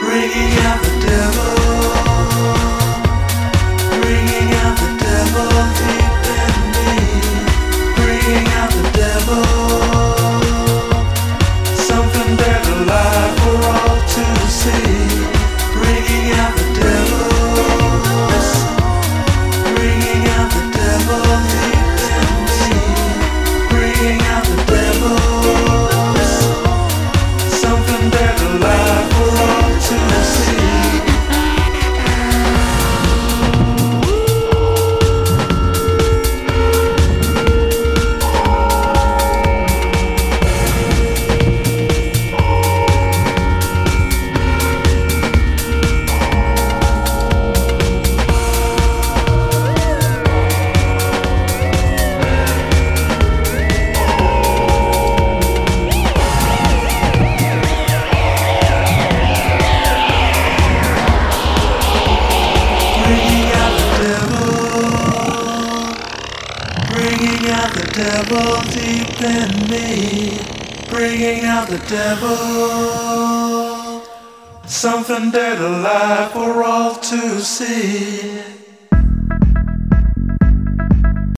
bringing out the devil, bringing out the devil deep in me, bringing out the devil, something dead alive for all to see, bringing out the devil, bringing out the devil deep in me, bringing out the devil, something dead alive for all to see. Bringing out the devil deep in me, bringing out the devil, something dead alive for all to see.